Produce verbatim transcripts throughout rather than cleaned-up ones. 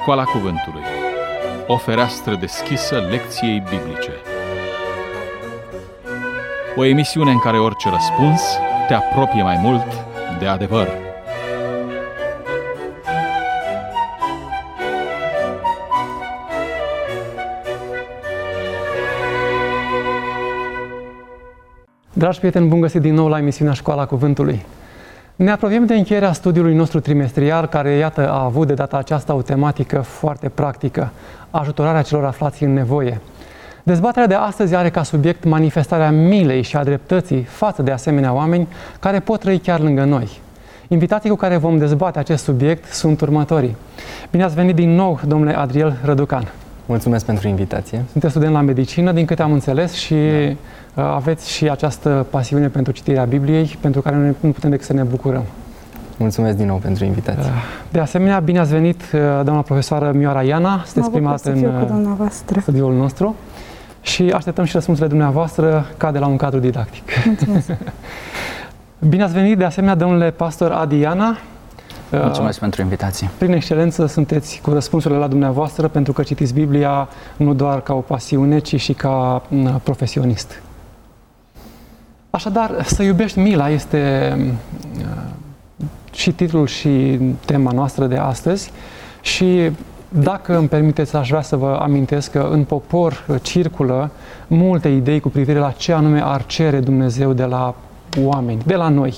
Școala Cuvântului, o fereastră deschisă lecției biblice. O emisiune în care orice răspuns te apropie mai mult de adevăr. Dragi prieteni, bun găsit din nou la emisiunea Școala Cuvântului. Ne apropiem de încheierea studiului nostru trimestrial, care, iată, a avut de data aceasta o tematică foarte practică, ajutorarea celor aflați în nevoie. Dezbaterea de astăzi are ca subiect manifestarea milei și a dreptății față de asemenea oameni care pot trăi chiar lângă noi. Invitații cu care vom dezbate acest subiect sunt următorii. Bine ați venit din nou, domnule Adriel Răducan. Mulțumesc pentru invitație. Sunteți student la medicină, din câte am înțeles, și da. aveți și această pasiune pentru citirea Bibliei, pentru care noi nu putem decât să ne bucurăm. Mulțumesc din nou pentru invitație. De asemenea, bine ați venit, doamna profesoară Mioara Iana, sunteți prima dată în studiul nostru și așteptăm și răspunsurile dumneavoastră ca de la un cadru didactic. Mulțumesc. Bine ați venit, de asemenea, domnule pastor Adi Iana. Mulțumesc pentru invitație. Prin excelență sunteți cu răspunsurile la dumneavoastră, pentru că citiți Biblia nu doar ca o pasiune, ci și ca profesionist. Așadar, să iubești mila este și titlul și tema noastră de astăzi și, dacă îmi permiteți, aș vrea să vă amintesc că în popor circulă multe idei cu privire la ce anume ar cere Dumnezeu de la oameni, de la noi.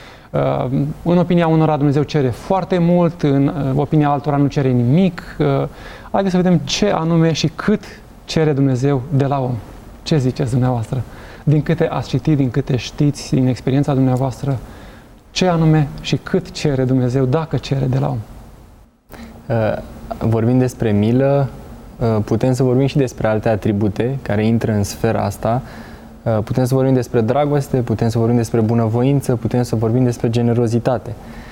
În opinia unora Dumnezeu cere foarte mult, în opinia altora nu cere nimic. Haideți să vedem ce anume și cât cere Dumnezeu de la om. Ce ziceți dumneavoastră? Din câte ați citit, din câte știți, din experiența dumneavoastră, ce anume și cât cere Dumnezeu, dacă cere de la om? Vorbind despre milă, putem să vorbim și despre alte atribute care intră în sfera asta. Putem să vorbim despre dragoste, putem să vorbim despre bunăvoință, putem să vorbim despre generozitate.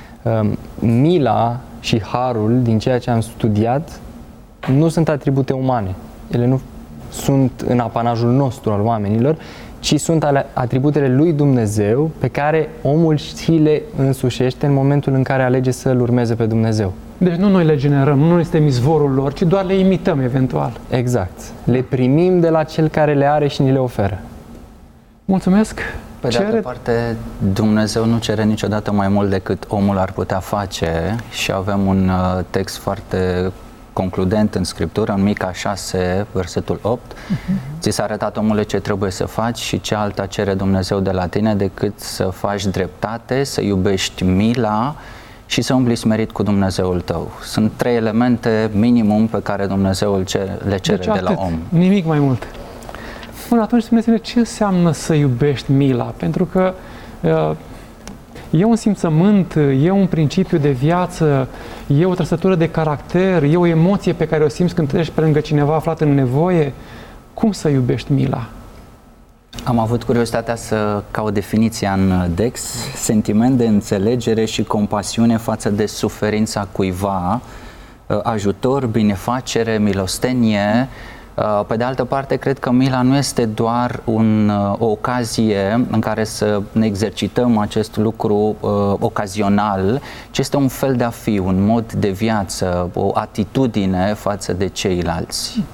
Mila și harul, din ceea ce am studiat, nu sunt atribute umane. Ele nu sunt în apanajul nostru al oamenilor, ci sunt atributele lui Dumnezeu pe care omul și le însușește în momentul în care alege să-L urmeze pe Dumnezeu. Deci nu noi le generăm, nu noi suntem izvorul lor, ci doar le imităm eventual. Exact. Le primim de la Cel care le are și ni le oferă. Mulțumesc! Pe de altă parte, Dumnezeu nu cere niciodată mai mult decât omul ar putea face și avem un text foarte concludent în Scriptură, în Mica șase, versetul opt. Uh-huh. Ți s-a arătat, omule, ce trebuie să faci și ce alta cere Dumnezeu de la tine decât să faci dreptate, să iubești mila și să umbli smerit cu Dumnezeul tău. Sunt trei elemente minimum pe care Dumnezeu le cere, le cere deci de atât, la om. Nimic mai mult. Bun, atunci spuneți-ne ce înseamnă să iubești mila, pentru că uh, e un simțământ, e un principiu de viață, e o trăsătură de caracter, e o emoție pe care o simți când treci pe lângă cineva aflat în nevoie. Cum să iubești mila? Am avut curiozitatea să caut definiția în Dex, sentiment de înțelegere și compasiune față de suferința cuiva, ajutor, binefacere, milostenie. Pe de altă parte, cred că mila nu este doar un, o ocazie în care să ne exercităm acest lucru uh, ocazional, ci este un fel de a fi, un mod de viață, o atitudine față de ceilalți.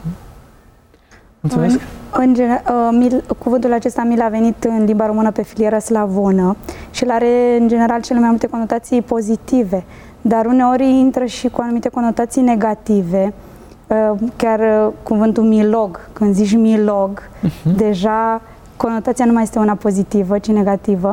Mulțumesc! În, în gener, uh, mil, cuvântul acesta mila a venit în limba română pe filieră slavonă și el are în general cele mai multe conotații pozitive, dar uneori intră și cu anumite conotații negative. Chiar cuvântul milog, când zici milog, uh-huh. deja conotația nu mai este una pozitivă, ci negativă.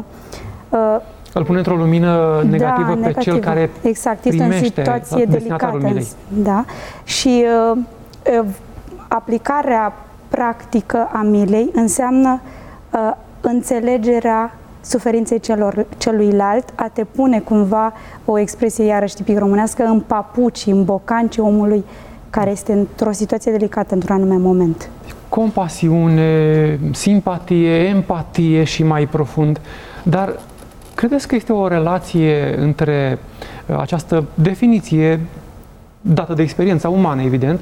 Îl pune într-o lumină negativă, da, pe negativă. cel care exact, este o situație delicată. Da. Și uh, aplicarea practică a milei înseamnă uh, înțelegerea suferinței celor, celuilalt, a te pune cumva, o expresie iarăși tipic românească, în papuci, în bocancii omului care este într-o situație delicată într-un anume moment. Compasiune, simpatie, empatie și mai profund. Dar credeți că este o relație între această definiție dată de experiența umană, evident,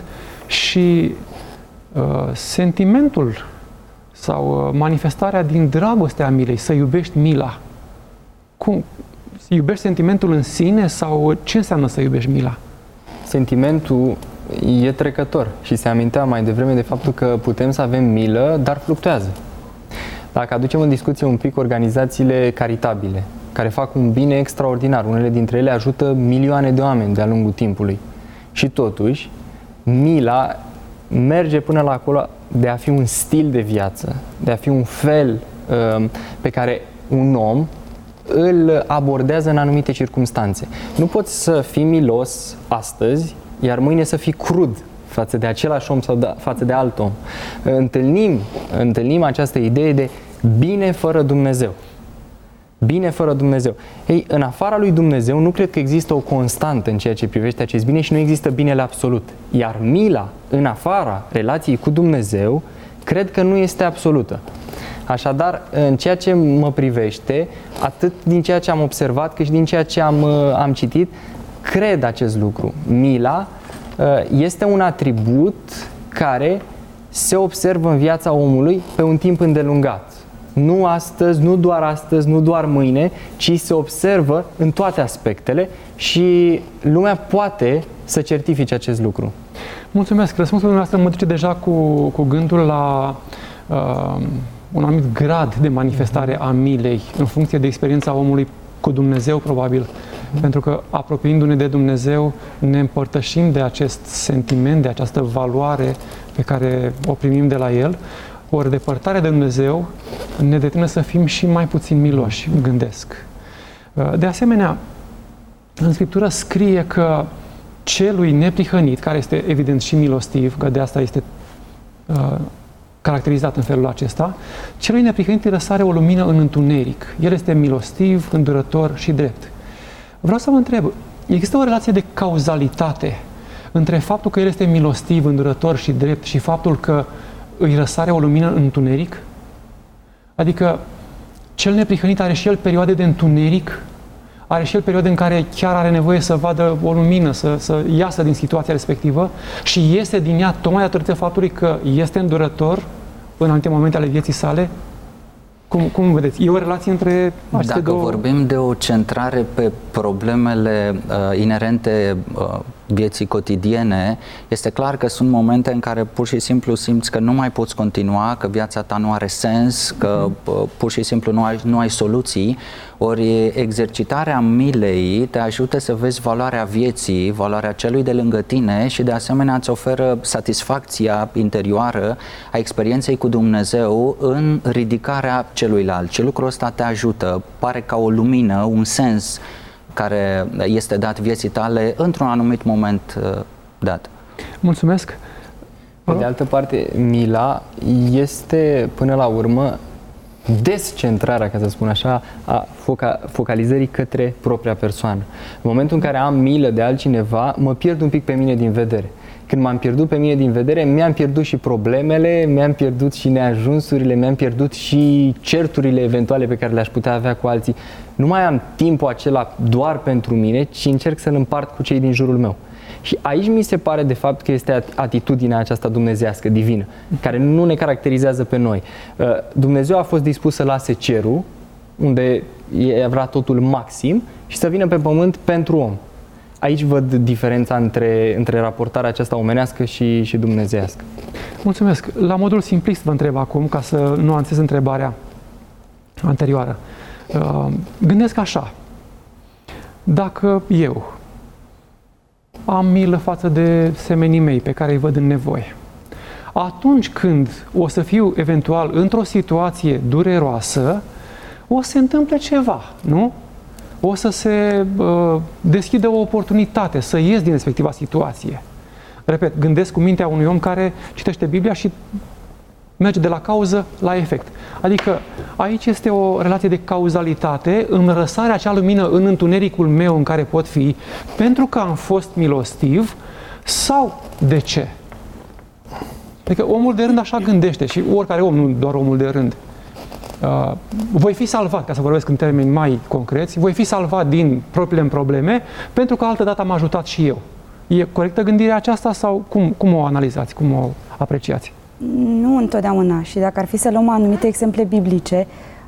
și uh, sentimentul sau manifestarea din dragostea milei, să iubești mila? Cum? Iubești sentimentul în sine sau ce înseamnă să iubești mila? Sentimentul e trecător și se amintea mai devreme de faptul că putem să avem milă, dar fluctuează. Dacă aducem în discuție un pic organizațiile caritabile, care fac un bine extraordinar, unele dintre ele ajută milioane de oameni de-a lungul timpului. Și totuși, mila merge până la acolo de a fi un stil de viață, de a fi un fel uh, pe care un om îl abordează în anumite circumstanțe. Nu poți să fii milos astăzi, iar mâine să fii crud față de același om sau de, față de alt om. Întâlnim, întâlnim această idee de bine fără Dumnezeu. Bine fără Dumnezeu. Ei, în afara lui Dumnezeu nu cred că există o constantă în ceea ce privește acest bine și nu există binele absolut. Iar mila, în afara relației cu Dumnezeu, cred că nu este absolută. Așadar, în ceea ce mă privește, atât din ceea ce am observat, cât și din ceea ce am, am citit, cred acest lucru. Mila este un atribut care se observă în viața omului pe un timp îndelungat. Nu astăzi, nu doar astăzi, nu doar mâine, ci se observă în toate aspectele și lumea poate să certifice acest lucru. Mulțumesc! Răspunsul dumneavoastră mă duce deja cu, cu gândul la uh, un anumit grad de manifestare a milei în funcție de experiența omului cu Dumnezeu, probabil. Pentru că, apropiindu-ne de Dumnezeu, ne împărtășim de acest sentiment, de această valoare pe care o primim de la El. Ori depărtarea de Dumnezeu ne determină să fim și mai puțin miloși, gândesc. De asemenea, în Scriptură scrie că celui neprihănit, care este evident și milostiv, că de asta este uh, caracterizat în felul acesta, celui neprihănit îi răsare o lumină în întuneric. El este milostiv, îndurător și drept. Vreau să vă întreb, există o relație de cauzalitate între faptul că el este milostiv, îndurător și drept și faptul că îi răsare o lumină în întuneric? Adică cel neprihănit are și el perioade de întuneric, are și el perioade în care chiar are nevoie să vadă o lumină, să, să iasă din situația respectivă și iese din ea tocmai datorită faptului că este îndurător în anumite momente ale vieții sale? Cum, cum vedeți? E o relație între aceste Dacă două... vorbim de o centrare pe problemele uh, inerente uh, vieții cotidiene, este clar că sunt momente în care pur și simplu simți că nu mai poți continua, că viața ta nu are sens, că uh, pur și simplu nu ai, nu ai soluții. Ori exercitarea milei te ajută să vezi valoarea vieții, valoarea celui de lângă tine și de asemenea îți oferă satisfacția interioară a experienței cu Dumnezeu în ridicarea celuilalt. Și lucrul ăsta te ajută, pare ca o lumină, un sens care este dat vieții tale într-un anumit moment uh, dat. Mulțumesc! Pe de altă parte, mila este până la urmă descentrarea, ca să spun așa, a foca, focalizării către propria persoană. În momentul în care am milă de altcineva, mă pierd un pic pe mine din vedere. Când m-am pierdut pe mine din vedere, mi-am pierdut și problemele, mi-am pierdut și neajunsurile, mi-am pierdut și certurile eventuale pe care le-aș putea avea cu alții. Nu mai am timpul acela doar pentru mine, ci încerc să-l împart cu cei din jurul meu. Și aici mi se pare de fapt că este atitudinea aceasta dumnezeiască, divină, care nu ne caracterizează pe noi. Dumnezeu a fost dispus să lase cerul, unde era totul maxim, și să vină pe pământ pentru om. Aici văd diferența între, între raportarea aceasta omenească și, și dumnezeiască. Mulțumesc. La modul simplist vă întreb acum, ca să nuanțez întrebarea anterioară. Gândesc așa. Dacă eu am milă față de semenii mei pe care îi văd în nevoie, atunci când o să fiu eventual într-o situație dureroasă, o să se întâmple ceva, nu? O să se uh, deschidă o oportunitate să ies din respectiva situație. Repet, gândesc cu mintea unui om care citește Biblia și merge de la cauză la efect. Adică aici este o relație de cauzalitate, îmi răsare acea lumină în întunericul meu în care pot fi, pentru că am fost milostiv, sau de ce? Adică omul de rând așa gândește și oricare om, nu doar omul de rând. Uh, voi fi salvat, ca să vorbesc în termeni mai concreți, voi fi salvat din propriile probleme, pentru că altă dată am ajutat și eu. E corectă gândirea aceasta sau cum, cum o analizați, cum o apreciați? Nu întotdeauna. Și dacă ar fi să luăm anumite exemple biblice,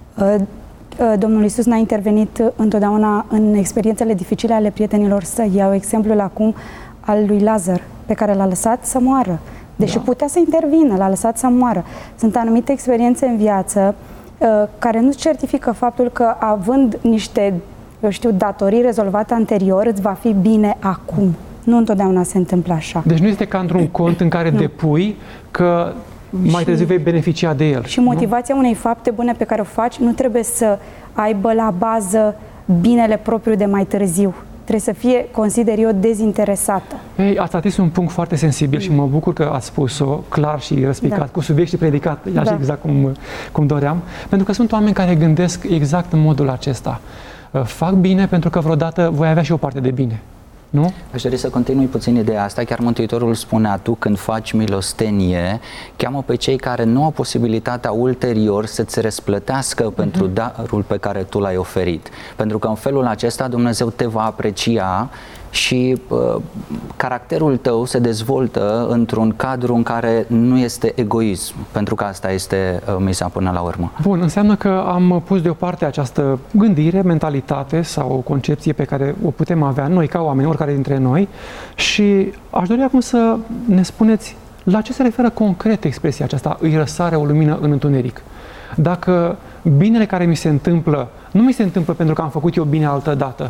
Domnul Iisus n-a intervenit întotdeauna în experiențele dificile ale prietenilor săi. Iau exemplul acum al lui Lazar. pe care l-a lăsat să moară. Deși Da. putea să intervină, l-a lăsat să moară. Sunt anumite experiențe în viață uh, care nu certifică faptul că având niște, eu știu, datorii rezolvate anterior, îți va fi bine acum. Nu întotdeauna se întâmplă așa. Deci nu este ca într-un cont în care depui că mai Și- târziu vei beneficia de el. Și motivația unei fapte bune pe care o faci nu trebuie să aibă la bază binele propriu de mai târziu. Trebuie să fie, consider eu, dezinteresată. Ei, ați atins un punct foarte sensibil și mă bucur că ați spus-o clar și răspicat, Da. cu subiect și predicat, așa Da. exact cum, cum doream, pentru că sunt oameni care gândesc exact în modul acesta. Fac bine pentru că vreodată voi avea și o parte de bine. Nu? Aș dori să continui puțin ideea asta. Chiar Mântuitorul spunea, tu când faci milostenie, cheamă pe cei care nu au posibilitatea ulterior să-ți răsplătească uh-huh. pentru darul pe care tu l-ai oferit. Pentru că în felul acesta Dumnezeu te va aprecia și uh, caracterul tău se dezvoltă într-un cadru în care nu este egoism, pentru că asta este uh, misa până la urmă. Bun, înseamnă că am pus deoparte această gândire, mentalitate sau concepție pe care o putem avea noi ca oameni, oricare dintre noi, și aș dori acum să ne spuneți la ce se referă concret expresia aceasta, îi răsare o lumină în întuneric. Dacă binele care mi se întâmplă, nu mi se întâmplă pentru că am făcut eu bine altă dată,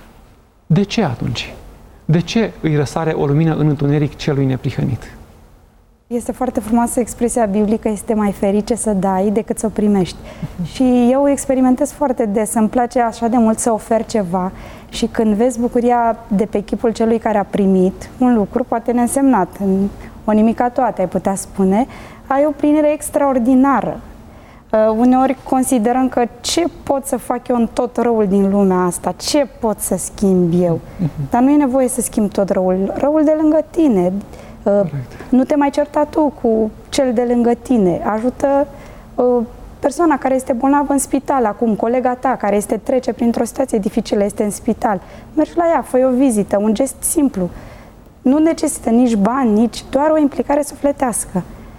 de ce atunci? De ce îi răsare o lumină în întuneric celui neprihănit? Este foarte frumoasă expresia biblică, este mai ferice să dai decât să o primești. Și eu experimentez foarte des, îmi place așa de mult să ofer ceva și când vezi bucuria de pe chipul celui care a primit un lucru, poate neînsemnat, o nimica toate, ai putea spune, ai o plinire extraordinară. Uh, uneori considerăm că ce pot să fac eu în tot răul din lumea asta, ce pot să schimb eu. Dar nu e nevoie să schimbi tot răul, răul de lângă tine. Uh, nu te mai certa tu cu cel de lângă tine. Ajută uh, persoana care este bolnavă în spital acum, colega ta care este trece printr-o situație dificilă, este în spital. Mergi la ea, fă o vizită, un gest simplu. Nu necesită nici bani, nici doar o implicare sufletească.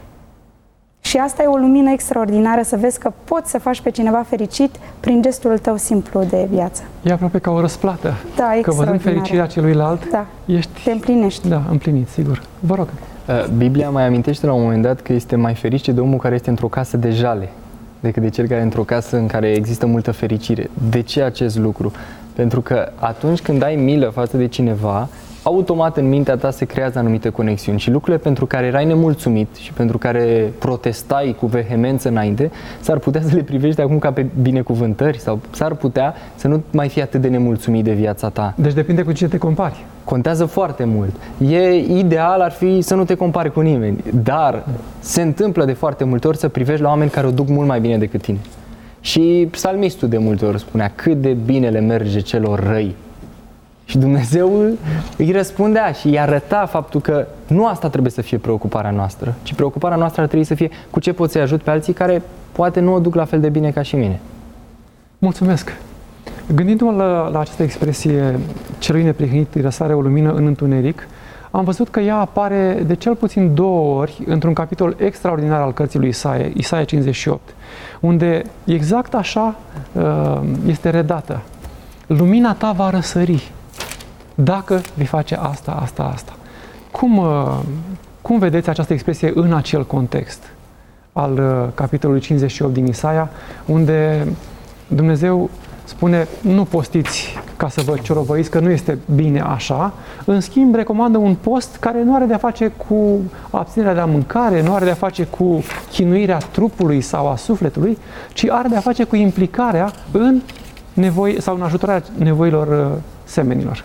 Și asta e o lumină extraordinară, să vezi că poți să faci pe cineva fericit prin gestul tău simplu de viață. E aproape ca o răsplată. Da, că văzând fericirea celuilalt, da, ești... te împlinești. Da, împlinit, sigur. Vă rog. Biblia mai amintește la un moment dat că este mai ferice de omul care este într-o casă de jale decât de cel care e într-o casă în care există multă fericire. De ce acest lucru? Pentru că atunci când ai milă față de cineva, automat în mintea ta se creează anumite conexiuni și lucrurile pentru care erai nemulțumit și pentru care protestai cu vehemență înainte, s-ar putea să le privești acum ca pe binecuvântări sau s-ar putea să nu mai fii atât de nemulțumit de viața ta. Deci depinde cu cine te compari. Contează foarte mult. E ideal ar fi să nu te compari cu nimeni, dar se întâmplă de foarte multe ori să privești la oameni care o duc mult mai bine decât tine. Și psalmistul de multe ori spunea cât de bine le merge celor răi. Și Dumnezeu îi răspundea și îi arăta faptul că nu asta trebuie să fie preocuparea noastră, ci preocuparea noastră ar trebui să fie cu ce pot să-i ajut pe alții care poate nu o duc la fel de bine ca și mine. Mulțumesc! Gândindu-mă la, la această expresie, celui neprihănit îi răsare o lumină în întuneric, am văzut că ea apare de cel puțin două ori într-un capitol extraordinar al cărții lui Isaia, Isaia cincizeci și opt, unde exact așa este redată. Lumina ta va răsări dacă vei face asta, asta, asta. Cum, cum vedeți această expresie în acel context al capitolului cincizeci și opt din Isaia, unde Dumnezeu spune, nu postiți ca să vă ciorovăiți, că nu este bine așa, în schimb recomandă un post care nu are de-a face cu abținerea de la mâncare, nu are de-a face cu chinuirea trupului sau a sufletului, ci are de-a face cu implicarea în nevoi sau în ajutorarea nevoilor semenilor.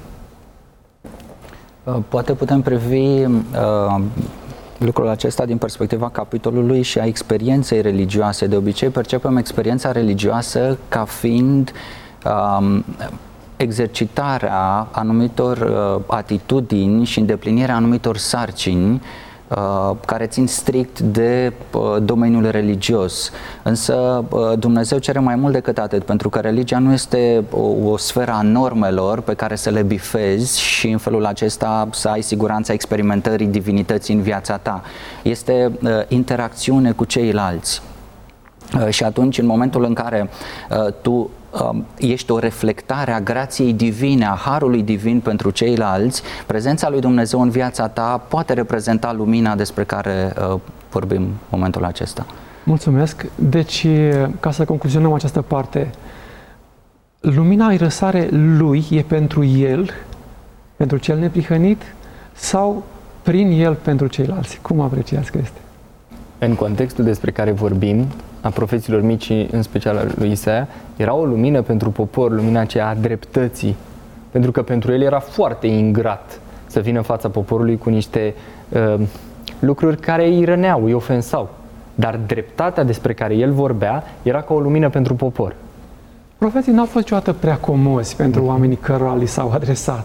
Poate putem privi uh, lucrul acesta din perspectiva capitolului și a experienței religioase. De obicei percepem experiența religioasă ca fiind uh, exercitarea anumitor uh, atitudini și îndeplinirea anumitor sarcini uh, care țin strict de uh, domeniul religios. Însă uh, Dumnezeu cere mai mult decât atât, pentru că religia nu este o, o sferă a normelor pe care să le bifezi și în felul acesta să ai siguranța experimentării divinității în viața ta. Este uh, interacțiune cu ceilalți. Și atunci, în momentul în care uh, tu uh, ești o reflectare a grației divine, a harului divin pentru ceilalți, prezența lui Dumnezeu în viața ta poate reprezenta lumina despre care uh, vorbim în momentul acesta. Mulțumesc. Deci, ca să concluzionăm această parte, lumina îi răsare lui, e pentru el, pentru cel neprihănit, sau prin el pentru ceilalți? Cum apreciați că este? În contextul despre care vorbim, a profeților mici, în special al lui Isaia, era o lumină pentru popor, lumina aceea a dreptății. Pentru că pentru el era foarte ingrat să vină în fața poporului cu niște uh, lucruri care îi răneau, îi ofensau. Dar dreptatea despre care el vorbea era ca o lumină pentru popor. Profeții n-au fost niciodată prea comozi pentru oamenii cărora li s-au adresat.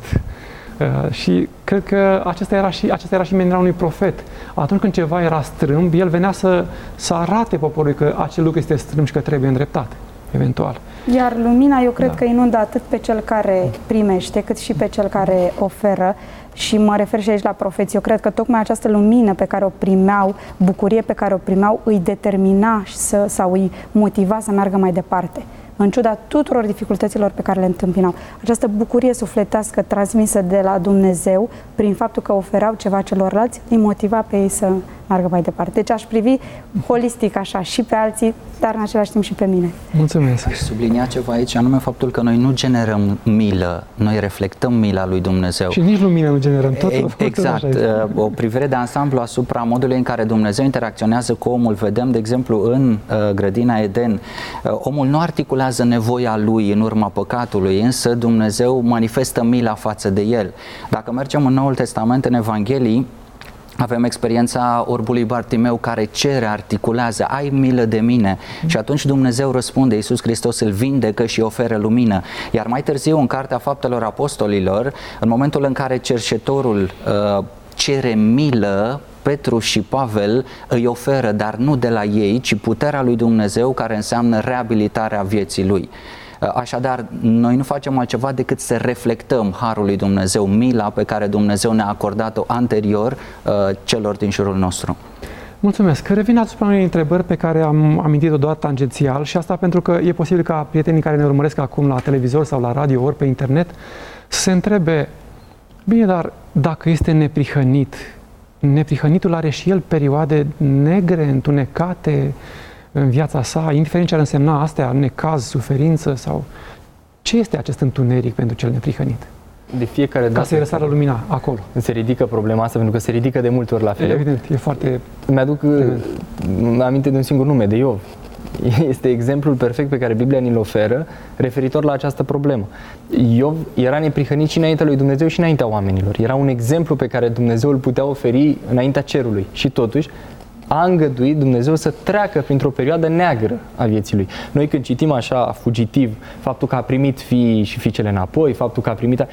Uh, și cred că acesta era și, acesta era și menirea unui profet. Atunci când ceva era strâmb, el venea să, să arate poporului că acel lucru este strâmb și că trebuie îndreptat, eventual. Iar lumina, eu cred da. că inundă atât pe cel care primește, cât și pe cel care oferă. Și mă refer și aici la profeții. Eu cred că tocmai această lumină pe care o primeau, bucurie pe care o primeau, îi determina să, sau îi motiva să meargă mai departe. În ciuda tuturor dificultăților pe care le întâmpinau. Această bucurie sufletească transmisă de la Dumnezeu, prin faptul că oferau ceva celorlalți, îi motiva pe ei să meargă mai departe. Deci aș privi holistic așa și pe alții, dar în același timp și pe mine. Mulțumesc! Aș sublinia ceva aici, anume faptul că noi nu generăm milă, noi reflectăm mila lui Dumnezeu. Și nici lumină nu generăm, totul. Exact. O privire de ansamblu asupra modului în care Dumnezeu interacționează cu omul. Vedem, de exemplu, în grădina Eden, omul nu articulează nevoia lui în urma păcatului, însă Dumnezeu manifestă mila față de el. Dacă mergem în Noul Testament, în Evanghelii, avem experiența orbului Bartimeu care cere, articulează, ai milă de mine. Și atunci Dumnezeu răspunde, Iisus Hristos îl vindecă și oferă lumină. Iar mai târziu, în Cartea Faptelor Apostolilor, în momentul în care cerșetorul uh, cere milă, Petru și Pavel îi oferă, dar nu de la ei, ci puterea lui Dumnezeu, care înseamnă reabilitarea vieții lui. Așadar, noi nu facem altceva decât să reflectăm harul lui Dumnezeu, mila pe care Dumnezeu ne-a acordat-o anterior uh, celor din jurul nostru. Mulțumesc. Revin asupra unei întrebări pe care am amintit-o doar tangențial și asta pentru că e posibil ca prietenii care ne urmăresc acum la televizor sau la radio ori pe internet să se întrebe, bine, dar dacă este neprihănit, neprihănitul are și el perioade negre, întunecate în viața sa, indiferent ce ar însemna astea, necaz, suferință sau... Ce este acest întuneric pentru cel neprihănit? De fiecare dată... Ca să-i răsară lumina acolo. Se ridică problema asta, pentru că se ridică de multe ori la fel. Evident, e foarte... Mi-aduc aminte de un singur nume, de Iov. Este exemplul perfect pe care Biblia ni-l oferă referitor la această problemă. Iov era neprihănit și înaintea lui Dumnezeu și înaintea oamenilor. Era un exemplu pe care Dumnezeu îl putea oferi înaintea cerului. Și totuși, a îngăduit Dumnezeu să treacă printr-o perioadă neagră a vieții lui. Noi când citim așa fugitiv faptul că a primit fiii și fiicele înapoi, faptul că a primit...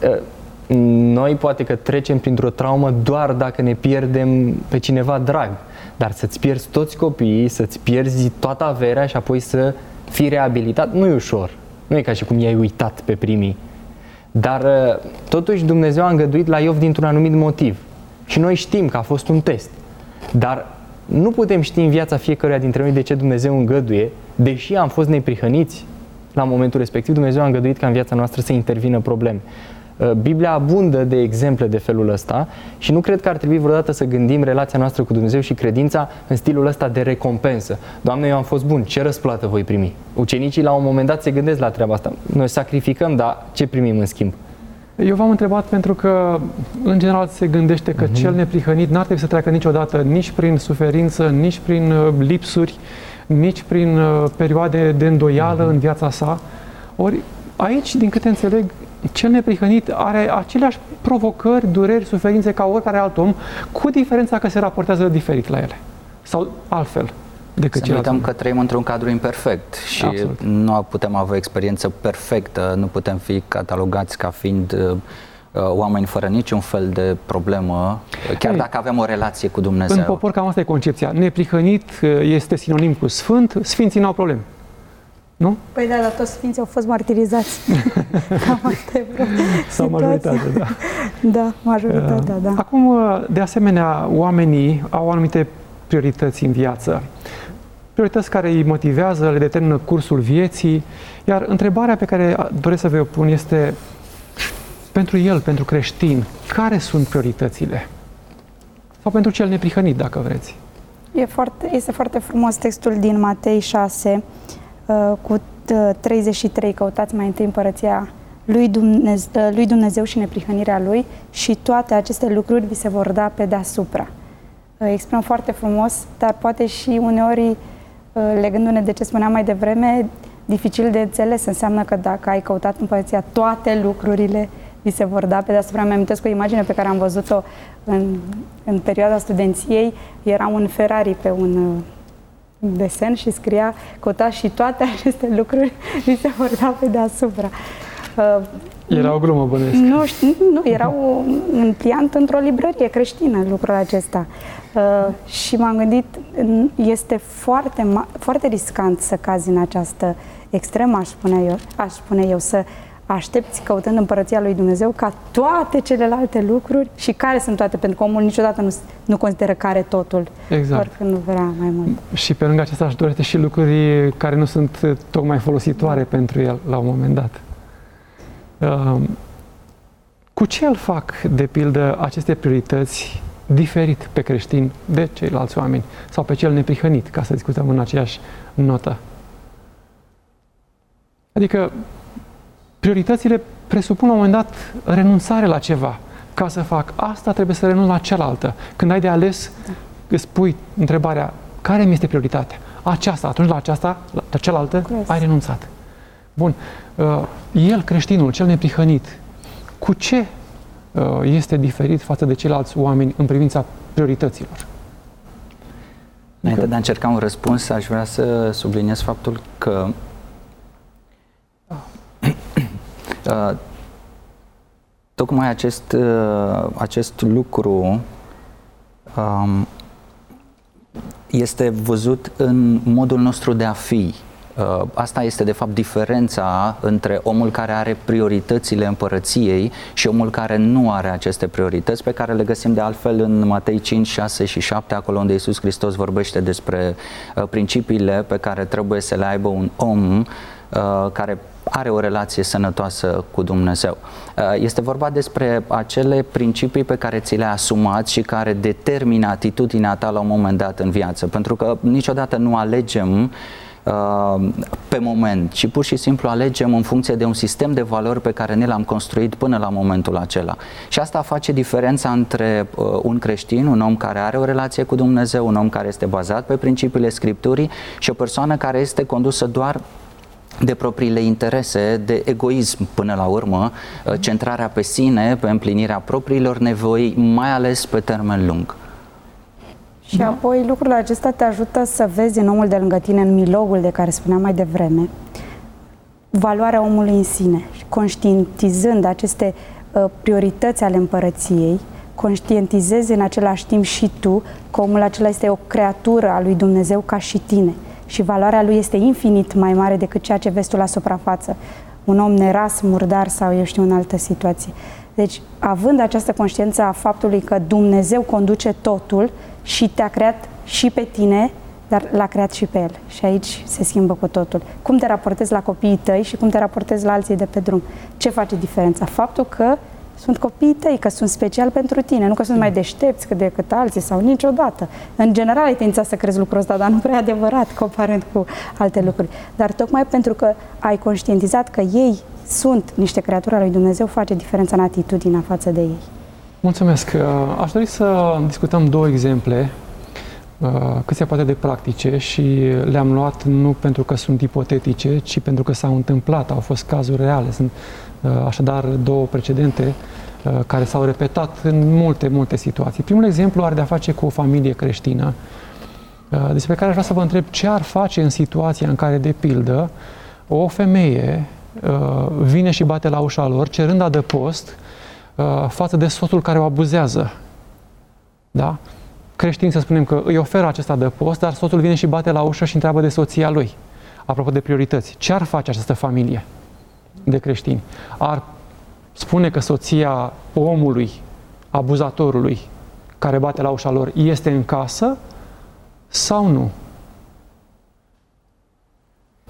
Noi poate că trecem printr-o traumă doar dacă ne pierdem pe cineva drag. Dar să-ți pierzi toți copiii, să-ți pierzi toată averea și apoi să fii reabilitat, nu e ușor. Nu e ca și cum i-ai uitat pe primii. Dar totuși Dumnezeu a îngăduit la Iov dintr-un anumit motiv. Și noi știm că a fost un test. Dar nu putem ști în viața fiecăruia dintre noi de ce Dumnezeu îngăduie, deși am fost neprihăniți la momentul respectiv, Dumnezeu a îngăduit ca în viața noastră să intervină probleme. Biblia abundă de exemple de felul ăsta și nu cred că ar trebui vreodată să gândim relația noastră cu Dumnezeu și credința în stilul ăsta de recompensă. Doamne, eu am fost bun, ce răsplată voi primi? Ucenicii la un moment dat se gândesc la treaba asta. Noi sacrificăm, dar ce primim în schimb? Eu v-am întrebat pentru că, în general, se gândește că uh-huh. cel neprihănit n-ar trebui să treacă niciodată nici prin suferință, nici prin lipsuri, nici prin perioade de îndoială uh-huh. în viața sa. Ori aici, din câte înțeleg, cel neprihănit are aceleași provocări, dureri, suferințe ca oricare alt om, cu diferența că se raportează diferit la ele. Sau altfel decât Să nu uităm că trăim într-un cadru imperfect și Absolut. Nu putem avea o experiență perfectă, nu putem fi catalogați ca fiind uh, oameni fără niciun fel de problemă, chiar Ei, dacă avem o relație cu Dumnezeu. În popor cam asta e concepția. Neprihănit este sinonim cu sfânt, sfinții n-au probleme. Nu? Păi da, dar toți sfinții au fost martirizați. Cam asta e Sau majoritatea, da. Da, majoritatea, da. Acum, de asemenea, oamenii au anumite priorități în viață. priorități care îi motivează, le determină cursul vieții, iar întrebarea pe care doresc să vă o pun este, pentru el, pentru creștin, care sunt prioritățile? Sau pentru cel neprihănit, dacă vreți. E foarte, este foarte frumos textul din Matei șase, cu treizeci și trei, căutați mai întâi împărăția lui Dumnezeu, lui Dumnezeu și neprihănirea Lui și toate aceste lucruri vi se vor da pe deasupra. Exprimă foarte frumos, dar poate și uneori, legându-ne de ce spuneam mai devreme, dificil de înțeles. Înseamnă că dacă ai căutat împărăția, toate lucrurile vi se vor da pe deasupra. Mi-am amintesc o imagine pe care am văzut-o în, în perioada studenției. Era un Ferrari pe un desen și scria, căutați și toate aceste lucruri vi se vor da pe deasupra. Uh, era o glumă, bănuiesc. Nu, nu, era un pliant într-o librărie creștină lucrul acesta. Uh, și m-am gândit, este foarte, foarte riscant să cazi în această extremă, aș spune eu, aș spune eu să aștepți căutând împărăția lui Dumnezeu ca toate celelalte lucruri, și care sunt toate, pentru că omul niciodată nu, nu consideră că are totul, exact. oricând nu vrea mai mult. Și pe lângă acesta își dorește și lucruri care nu sunt tocmai folositoare pentru el la un moment dat. Uh, cu ce îl fac, de pildă, aceste priorități diferit pe creștin de ceilalți oameni sau pe cel neprihănit, ca să discutăm în aceeași notă? Adică prioritățile presupun la un moment dat renunțare la ceva. Ca să fac asta, trebuie să renunț la cealaltă. Când ai de ales, îți pui întrebarea, care mi este prioritatea? Aceasta, atunci la aceasta, la cealaltă, yes. ai renunțat. Bun. El, creștinul, cel neprihănit, cu ce este diferit față de ceilalți oameni în privința priorităților? Înainte de a încerca un răspuns, aș vrea să subliniez faptul că uh, tocmai acest, uh, acest lucru um, este văzut în modul nostru de a fi. Uh, asta este de fapt diferența între omul care are prioritățile împărăției și omul care nu are aceste priorități, pe care le găsim de altfel în Matei cinci, șase și șapte, acolo unde Iisus Hristos vorbește despre uh, principiile pe care trebuie să le aibă un om uh, care are o relație sănătoasă cu Dumnezeu. Este vorba despre acele principii pe care ți le-ai asumat și care determină atitudinea ta la un moment dat în viață, pentru că niciodată nu alegem pe moment, ci pur și simplu alegem în funcție de un sistem de valori pe care ne l-am construit până la momentul acela. Și asta face diferența între un creștin, un om care are o relație cu Dumnezeu, un om care este bazat pe principiile Scripturii și o persoană care este condusă doar de propriile interese, de egoism până la urmă, centrarea pe sine, pe împlinirea propriilor nevoi, mai ales pe termen lung. Și da. apoi lucrul acesta te ajută să vezi în omul de lângă tine, în milogul de care spuneam mai devreme, valoarea omului în sine. Conștientizând aceste uh, priorități ale împărăției, conștientizezi în același timp și tu că omul acela este o creatură a lui Dumnezeu ca și tine. Și valoarea lui este infinit mai mare decât ceea ce vezi tu la suprafață. Un om neras, murdar sau eu știu în altă situație. Deci, având această conștiință a faptului că Dumnezeu conduce totul și te-a creat și pe tine, dar l-a creat și pe el. Și aici se schimbă cu totul. Cum te raportezi la copiii tăi și cum te raportezi la alții de pe drum? Ce face diferența? Faptul că sunt copiii tăi, că sunt special pentru tine, nu că sunt mai deștepți decât alții sau niciodată. În general ai tendința să crezi lucrul ăsta, dar nu prea adevărat comparând cu alte lucruri. Dar tocmai pentru că ai conștientizat că ei sunt niște creaturi ale lui Dumnezeu, face diferența în atitudinea față de ei. Mulțumesc! Aș dori să discutăm două exemple cât se poate de practice și le-am luat nu pentru că sunt ipotetice, ci pentru că s-au întâmplat, au fost cazuri reale. Sunt așadar două precedente care s-au repetat în multe, multe situații. Primul exemplu are de-a face cu o familie creștină, despre care aș vrea să vă întreb ce ar face în situația în care, de pildă, o femeie vine și bate la ușa lor cerând adăpost față de soțul care o abuzează. Da? Creștinii, să spunem că îi oferă acest adăpost, dar soțul vine și bate la ușă și întreabă de soția lui. Apropo de priorități, ce ar face această familie de creștini? Ar spune că soția omului, abuzatorului, care bate la ușa lor, este în casă sau nu?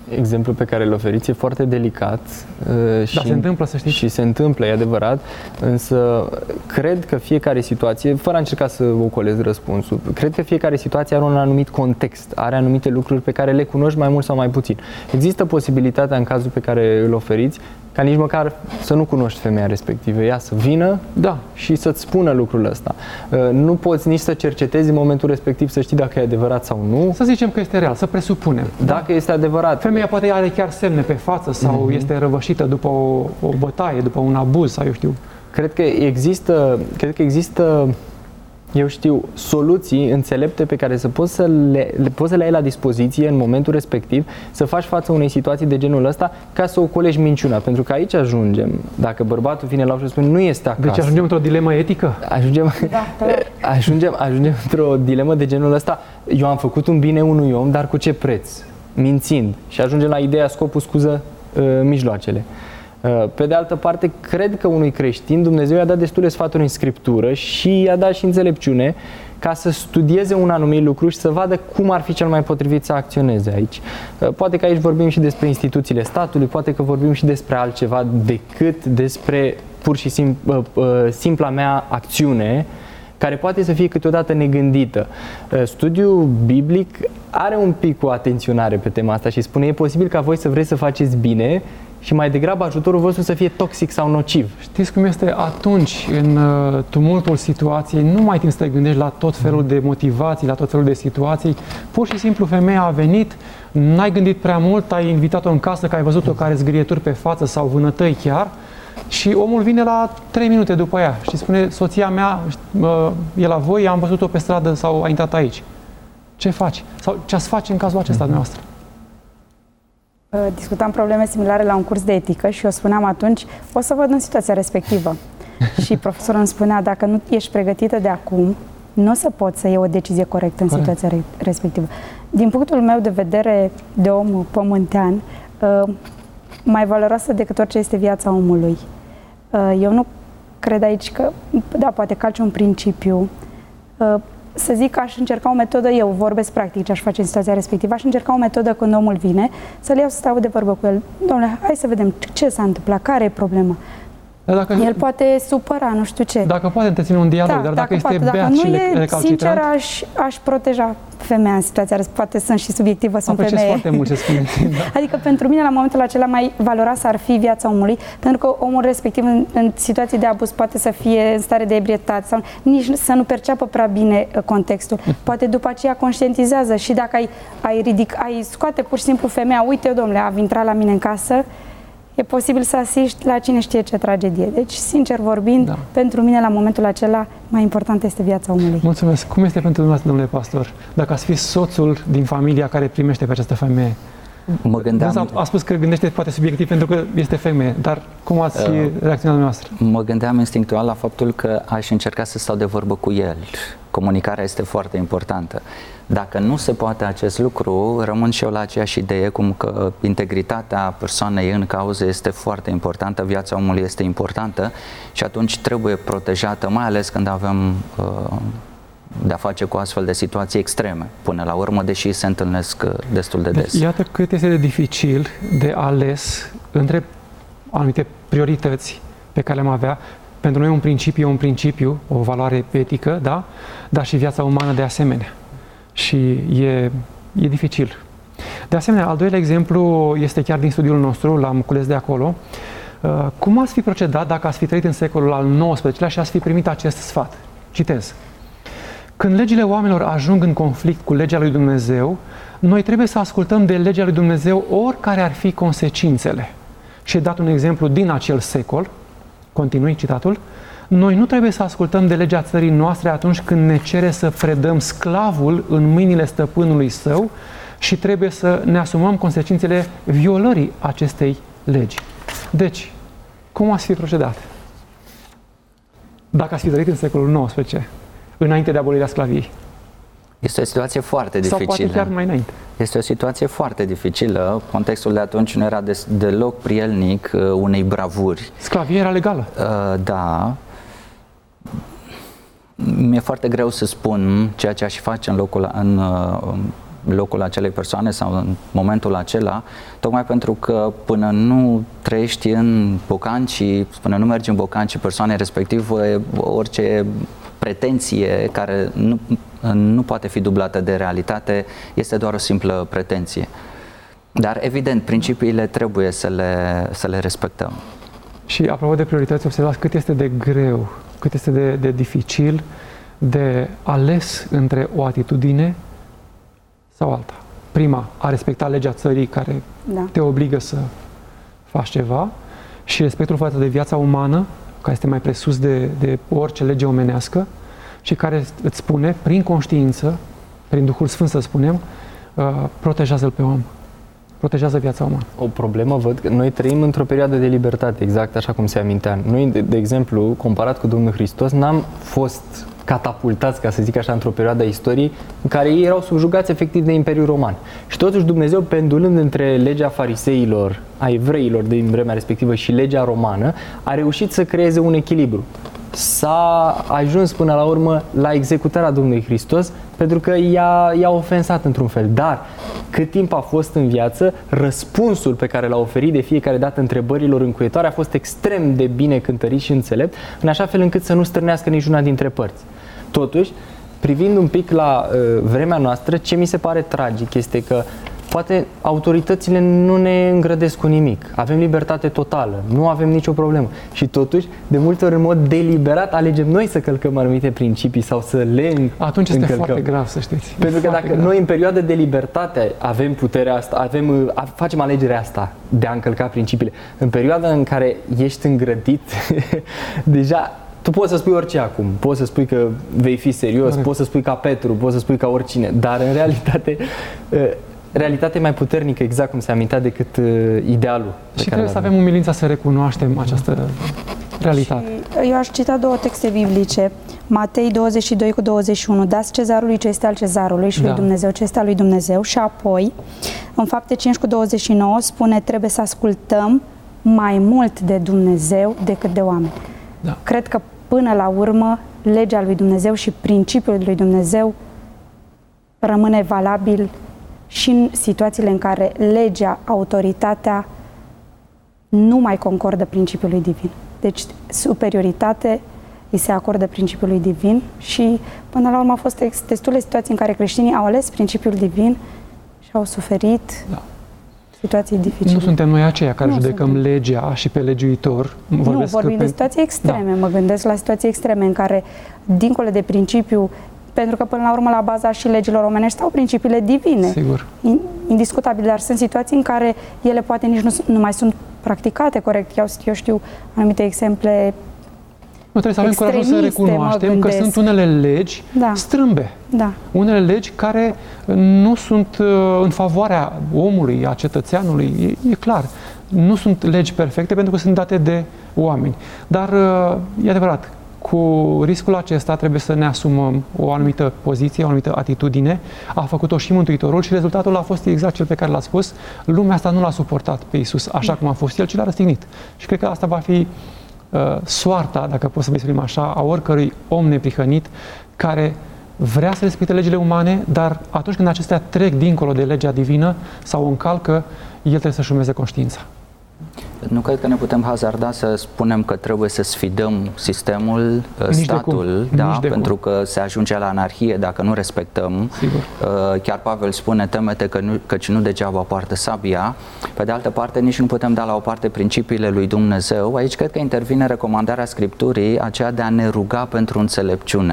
exemplul pe care îl oferiți e foarte delicat. Uh, și, da, se întâmplă, să știți. Și se întâmplă, e adevărat, însă cred că fiecare situație, fără a încerca să ocolez răspunsul, cred că fiecare situație are un anumit context, are anumite lucruri pe care le cunoști mai mult sau mai puțin. Există posibilitatea, în cazul pe care îl oferiți, ca nici măcar să nu cunoști femeia respectivă, ea să vină da. și să-ți spună lucrul ăsta. Nu poți nici să cercetezi în momentul respectiv să știi dacă e adevărat sau nu. Să zicem că este real, să presupunem. Dacă da? este adevărat. Femeia poate are chiar semne pe față sau mm-hmm. este răvășită după o, o bătaie, după un abuz sau eu știu. Cred că există, cred că există eu știu, soluții înțelepte pe care să poți să le, le, poți să le ai la dispoziție în momentul respectiv, să faci față unei situații de genul ăsta ca să ocolești minciuna. Pentru că aici ajungem, dacă bărbatul vine la ușă și spune nu este acasă. Deci ajungem într-o dilemă etică? Ajungem, da, da. ajungem, ajungem într-o dilemă de genul ăsta. Eu am făcut un bine unui om, dar cu ce preț? Mințind. Și ajungem la ideea scopul scuză uh, mijloacele. Pe de altă parte, cred că unui creștin Dumnezeu i-a dat destule sfaturi în Scriptură și i-a dat și înțelepciune ca să studieze un anumit lucru și să vadă cum ar fi cel mai potrivit să acționeze aici. Poate că aici vorbim și despre instituțiile statului, poate că vorbim și despre altceva decât despre pur și simplu, simpla mea acțiune, care poate să fie câteodată negândită. Studiul biblic are un pic cu atenționare pe tema asta și spune e posibil ca voi să vreți să faceți bine și mai degrabă ajutorul vostru să fie toxic sau nociv. Știți cum este atunci, în uh, tumultul situației, nu mai timp să te gândești la tot felul de motivații, la tot felul de situații. Pur și simplu femeia a venit, n-ai gândit prea mult, ai invitat-o în casă, că ai văzut-o care zgârieturi pe față sau vânătăi chiar, și omul vine la trei minute după ea și spune, soția mea uh, e la voi, am văzut-o pe stradă sau a intrat aici. Ce faci? Sau ce ați face în cazul acesta dumneavoastră? Discutam probleme similare la un curs de etică și eu spuneam atunci, o să văd în situația respectivă. Și profesorul îmi spunea, dacă nu ești pregătită de acum, nu o să poți să iei o decizie corectă în Corect. situația respectivă. Din punctul meu de vedere de om pământean, mai valoroasă decât orice este viața omului. Eu nu cred aici că, da, poate calci un principiu. Să zic că aș încerca o metodă, eu vorbesc practic ce aș face în situația respectivă, aș încerca o metodă când omul vine, să-l iau să stau de vorbă cu el. Domnule, hai să vedem ce s-a întâmplat, care e problema. Dacă, el poate supăra, nu știu ce. Dacă poate întreține un dialog, da, dar dacă, dacă este beat și recalcitrant... Sincer, aș, aș proteja femeia în situația respectivă. Poate sunt și subiectivă, sunt Apreciez femeie. foarte mult ce spune. Da. Adică pentru mine, la momentul acela, mai valoroasă ar fi viața omului, pentru că omul respectiv, în, în situații de abuz, poate să fie în stare de ebrietate sau nici să nu perceapă prea bine contextul. Poate după aceea conștientizează și dacă ai, ai, ridic, ai scoate pur și simplu femeia, uite, domnule, a intrat la mine în casă, e posibil să asiști la cine știe ce tragedie. Deci, sincer vorbind, da. pentru mine, la momentul acela, mai important este viața omului. Mulțumesc. Cum este pentru dumneavoastră, domnule pastor, dacă ați fi soțul din familia care primește pe această femeie? Mă gândeam... A spus că gândește poate subiectiv pentru că este femeie, dar cum ați uh, reacționat dumneavoastră? Mă gândeam instinctual la faptul că aș încerca să stau de vorbă cu el. Comunicarea este foarte importantă. Dacă nu se poate acest lucru, rămân și eu la aceeași idee, cum că integritatea persoanei în cauză este foarte importantă, viața omului este importantă și atunci trebuie protejată, mai ales când avem uh, de a face cu astfel de situații extreme, până la urmă, deși se întâlnesc destul de des. Deci, iată cât este de dificil de ales între anumite priorități pe care le-am avea. Pentru noi un principiu e un principiu, o valoare etică, da? Dar și viața umană de asemenea. Și e, e dificil. De asemenea, al doilea exemplu este chiar din studiul nostru, l-am cules de acolo. Cum ați fi procedat dacă ați fi trăit în secolul al nouăsprezecelea și ați fi primit acest sfat? Citez. Când legile oamenilor ajung în conflict cu legea lui Dumnezeu, noi trebuie să ascultăm de legea lui Dumnezeu oricare ar fi consecințele. Și he dat un exemplu din acel secol, continui citatul, noi nu trebuie să ascultăm de legea țării noastre atunci când ne cere să predăm sclavul în mâinile stăpânului său și trebuie să ne asumăm consecințele violării acestei legi. Deci, cum ați fi procedat? Dacă ați fi trăit în secolul nouăsprezece, înainte de abolirea sclaviei? Este o situație foarte dificilă. Sau poate chiar mai înainte. Este o situație foarte dificilă. Contextul de atunci nu era de, deloc prielnic uh, unei bravuri. Sclavia era legală. Uh, da. Mi-e foarte greu să spun ceea ce aș face în locul, în, uh, locul acelei persoane sau în momentul acela, tocmai pentru că până nu trăiești în Bocanci, până nu mergi în Bocanci persoane respective, orice pretenție care nu, nu poate fi dublată de realitate este doar o simplă pretenție. Dar, evident, principiile trebuie să le, să le respectăm. Și, apropo de priorități, observați cât este de greu, cât este de, de dificil de ales între o atitudine sau alta. Prima, a respecta legea țării care da. te obligă să faci ceva, și respectul față de viața umană, care este mai presus de, de orice lege omenească și care îți spune, prin conștiință, prin Duhul Sfânt să spunem, uh, protejează-l pe om. Protejează viața umană. O problemă, văd că noi trăim într-o perioadă de libertate, exact așa cum se amintea. Noi, de, de exemplu, comparat cu Domnul Hristos, n-am fost catapultați, ca să zic așa, într-o perioadă a istoriei în care ei erau subjugați efectiv de Imperiul Roman. Și totuși Dumnezeu, pendulând între legea fariseilor, a evreilor din vremea respectivă și legea romană, a reușit să creeze un echilibru. S-a ajuns până la urmă la executarea Domnului Hristos pentru că i-a, i-a ofensat într-un fel. Dar cât timp a fost în viață, răspunsul pe care l-a oferit de fiecare dată întrebărilor încuietoare a fost extrem de bine cântărit și înțelept, în așa fel încât să nu stârnească niciuna dintre părți. Totuși, privind un pic la uh, vremea noastră, ce mi se pare tragic este că poate autoritățile nu ne îngrădesc cu nimic. Avem libertate totală, nu avem nicio problemă. Și totuși, de multe ori, în mod deliberat, alegem noi să călcăm anumite principii sau să le încălcăm. Atunci este foarte grav, să știți. Pentru că dacă grav. Noi, în perioada de libertate, avem puterea asta, avem, facem alegerea asta de a încălca principiile, în perioada în care ești îngrădit, deja tu poți să spui orice acum, poți să spui că vei fi serios, Corect. Poți să spui ca Petru, poți să spui ca oricine, dar în realitate realitatea e mai puternică, exact cum se amintea, decât uh, idealul. Și trebuie să avem umilința să recunoaștem această realitate. Și eu aș cita două texte biblice, Matei douăzeci și doi cu douăzeci și unu, dați cezarului ce este al cezarului și da. lui Dumnezeu ce este al lui Dumnezeu, și apoi în Fapte cinci cu douăzeci și nouă spune, trebuie să ascultăm mai mult de Dumnezeu decât de oameni. Da. Cred că până la urmă legea lui Dumnezeu și principiul lui Dumnezeu rămâne valabil și în situațiile în care legea, autoritatea nu mai concordă principiului divin. Deci superioritate îi se acordă principiului divin și până la urmă au fost destule situații în care creștinii au ales principiul divin și au suferit da. situații dificile. Nu suntem noi aceia care nu judecăm suntem. legea și pe legiuitor. Nu, vorbim pe... de situații extreme. Da. Mă gândesc la situații extreme în care, dincolo de principiu, pentru că până la urmă la baza și legilor omenești stau principiile divine. Sigur. Indiscutabil, dar sunt situații în care ele poate nici nu, nu mai sunt practicate corect. Eu, eu știu anumite exemple. Nu trebuie să avem curajul să recunoaștem că sunt unele legi da. strâmbe. Da. Unele legi care nu sunt în favoarea omului, a cetățeanului. E, e clar. Nu sunt legi perfecte pentru că sunt date de oameni. Dar e adevărat, cu riscul acesta trebuie să ne asumăm o anumită poziție, o anumită atitudine. A făcut-o și Mântuitorul și rezultatul a fost exact cel pe care l-a spus. Lumea asta nu l-a suportat pe Iisus așa cum a fost El, ci l-a răstignit. Și cred că asta va fi uh, soarta, dacă pot să vă exprim așa, a oricărui om neprihănit care vrea să respecte legile umane, dar atunci când acestea trec dincolo de legea divină sau o încalcă, el trebuie să-și urmeze conștiința. Nu cred că ne putem hazarda să spunem că trebuie să sfidăm sistemul, nici statul, da, pentru cum. că se ajunge la anarhie dacă nu respectăm. Sigur. Chiar Pavel spune, temete că nu, căci nu degeaba poartă sabia. Pe de altă parte, nici nu putem da la o parte principiile lui Dumnezeu. Aici cred că intervine recomandarea Scripturii, aceea de a ne ruga pentru înțelepciune.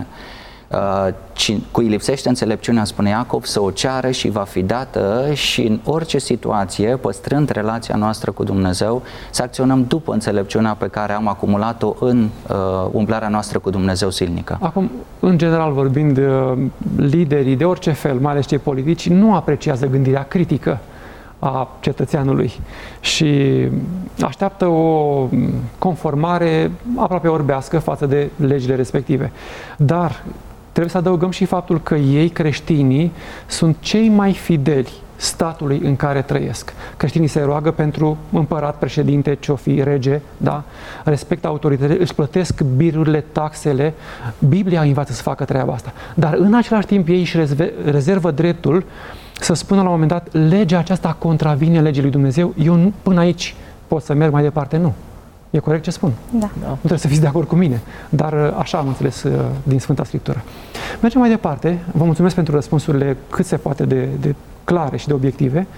Uh, cui lipsește înțelepciunea, spune Iacov, să o ceară și va fi dată, și în orice situație, păstrând relația noastră cu Dumnezeu, să acționăm după înțelepciunea pe care am acumulat-o în uh, umblarea noastră cu Dumnezeu silnică. Acum, în general vorbind, liderii de orice fel, mai ales cei politici, nu apreciază gândirea critică a cetățeanului și așteaptă o conformare aproape orbească față de legile respective. Dar trebuie să adăugăm și faptul că ei, creștinii, sunt cei mai fideli statului în care trăiesc. Creștinii se roagă pentru împărat, președinte, ce-o fi, rege, da? Respectă autoritățile, își plătesc birurile, taxele. Biblia învață să facă treaba asta. Dar în același timp ei își rezervă dreptul să spună la un moment dat, legea aceasta contravine legii lui Dumnezeu, eu nu, până aici pot să merg mai departe, nu. E corect ce spun? Da. Nu trebuie să fiți de acord cu mine, dar așa am înțeles din Sfânta Scriptură. Mergem mai departe. Vă mulțumesc pentru răspunsurile cât se poate de, de clare și de obiective.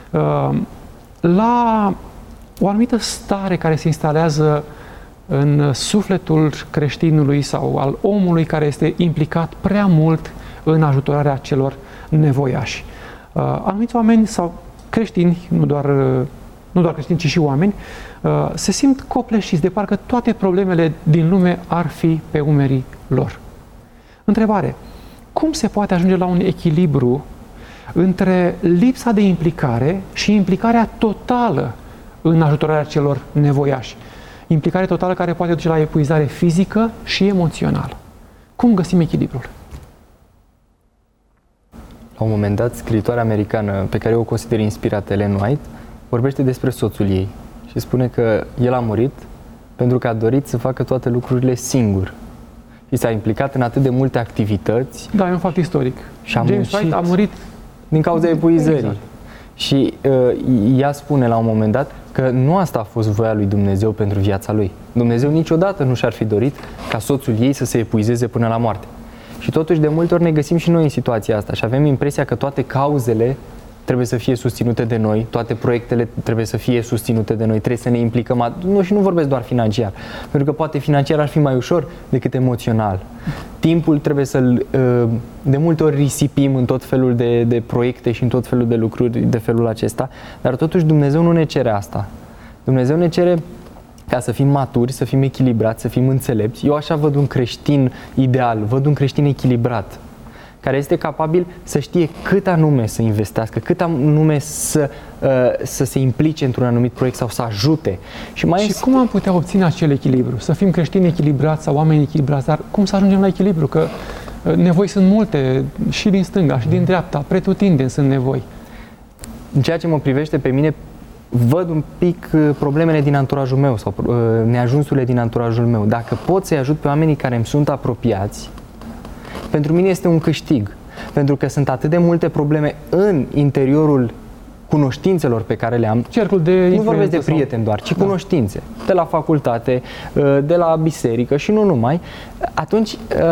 La o anumită stare care se instalează în sufletul creștinului sau al omului care este implicat prea mult în ajutorarea celor nevoiași. Anumiți oameni sau creștini, nu doar, nu doar creștini, ci și oameni, se simt copleșiți de parcă toate problemele din lume ar fi pe umerii lor. Întrebare: cum se poate ajunge la un echilibru între lipsa de implicare și implicarea totală în ajutorarea celor nevoiași? Implicare totală care poate duce la epuizare fizică și emoțională. Cum găsim echilibrul? La un moment dat, scriitoarea americană, pe care eu o consider inspirată, Ellen White, vorbește despre soțul ei și spune că el a murit pentru că a dorit să facă toate lucrurile singur. Și s-a implicat în atât de multe activități. Da, e un fapt istoric. Și a James White a murit din cauza epuizării. Exact. Și uh, ea spune la un moment dat că nu asta a fost voia lui Dumnezeu pentru viața lui. Dumnezeu niciodată nu și-ar fi dorit ca soțul ei să se epuizeze până la moarte. Și totuși de multe ori ne găsim și noi în situația asta și avem impresia că toate cauzele trebuie să fie susținute de noi, toate proiectele trebuie să fie susținute de noi, trebuie să ne implicăm, nu, și nu vorbesc doar financiar, pentru că poate financiar ar fi mai ușor decât emoțional. Timpul trebuie să-l, de multe ori risipim în tot felul de, de proiecte și în tot felul de lucruri de felul acesta, dar totuși Dumnezeu nu ne cere asta. Dumnezeu ne cere ca să fim maturi, să fim echilibrați, să fim înțelepți. Eu așa văd un creștin ideal, văd un creștin echilibrat, care este capabil să știe cât anume să investească, cât anume să, uh, să se implice într-un anumit proiect sau să ajute. Și, mai și este... cum am putea obține acel echilibru? Să fim creștini echilibrați sau oameni echilibrați, dar cum să ajungem la echilibru? Că uh, nevoi sunt multe, și din stânga, și din dreapta, pretutindeni sunt nevoi. În ceea ce mă privește pe mine, văd un pic problemele din anturajul meu sau uh, neajunsurile din anturajul meu. Dacă pot să-i ajut pe oamenii care îmi sunt apropiați, pentru mine este un câștig, pentru că sunt atât de multe probleme în interiorul cunoștințelor pe care le am. Cercul de nu vorbesc de prieteni doar, ci da. cunoștințe, de la facultate, de la biserică și nu numai. Atunci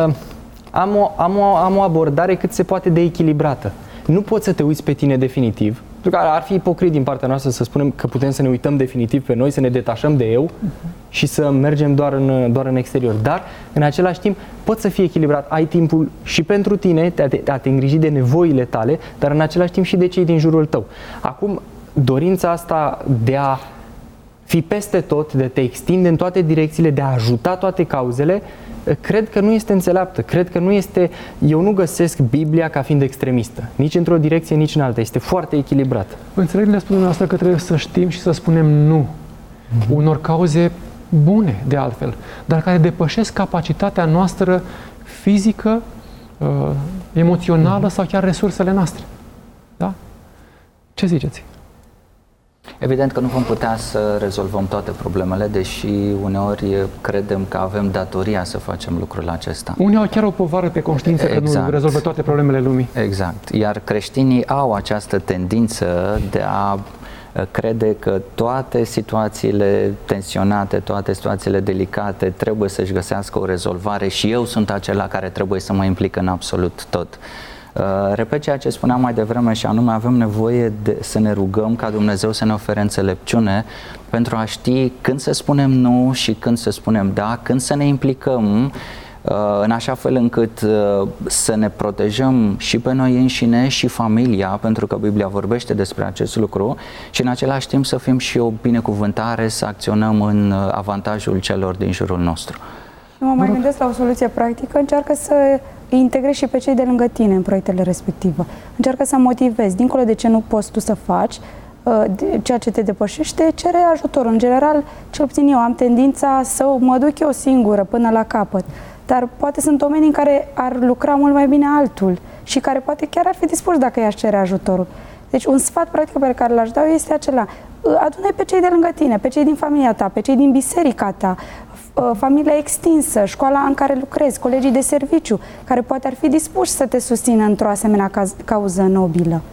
am o, am o, am o abordare cât se poate de echilibrată. Nu poți să te uiți pe tine definitiv, pentru că ar fi ipocrit din partea noastră să spunem că putem să ne uităm definitiv pe noi, să ne detașăm de eu uh-huh. și să mergem doar în, doar în exterior. Dar, în același timp, poți să fii echilibrat. Ai timpul și pentru tine, de a te, a te îngriji de nevoile tale, dar în același timp și de cei din jurul tău. Acum, dorința asta de a fi peste tot, de a te extinde în toate direcțiile, de a ajuta toate cauzele, cred că nu este înțeleaptă, cred că nu este, eu nu găsesc Biblia ca fiind extremistă, nici într-o direcție, nici în alta, este foarte echilibrat. Înțeleg de spune noastră că trebuie să știm și să spunem nu mm-hmm. unor cauze bune, de altfel, dar care depășesc capacitatea noastră fizică, uh, emoțională mm-hmm. sau chiar resursele noastre. Da? Ce ziceți? Evident că nu vom putea să rezolvăm toate problemele, deși uneori credem că avem datoria să facem lucrul acesta. Unii au chiar o povară pe conștiință exact. că nu rezolvă toate problemele lumii. Exact. Iar creștinii au această tendință de a crede că toate situațiile tensionate, toate situațiile delicate trebuie să-și găsească o rezolvare și eu sunt acela care trebuie să mă implic în absolut tot. Uh, repet ceea ce spuneam mai devreme și anume avem nevoie de, să ne rugăm ca Dumnezeu să ne ofere înțelepciune pentru a ști când să spunem nu și când să spunem da, când să ne implicăm uh, în așa fel încât uh, să ne protejăm și pe noi înșine și familia, pentru că Biblia vorbește despre acest lucru și în același timp să fim și o binecuvântare, să acționăm în avantajul celor din jurul nostru. Mă mai gândesc la o soluție practică, încearcă să îi integrezi și pe cei de lângă tine în proiectele respective. Încearcă să motivezi, dincolo de ce nu poți tu să faci, ceea ce te depășește, cere ajutor. În general, cel puțin eu am tendința să mă duc eu singură până la capăt, dar poate sunt oamenii în care ar lucra mult mai bine altul și care poate chiar ar fi dispuși dacă i-aș cere ajutorul. Deci un sfat practic pe care l-aș da este acela: adună pe cei de lângă tine, pe cei din familia ta, pe cei din biserica ta, familia extinsă, școala în care lucrezi, colegii de serviciu, care poate ar fi dispuși să te susțină într-o asemenea cauză nobilă.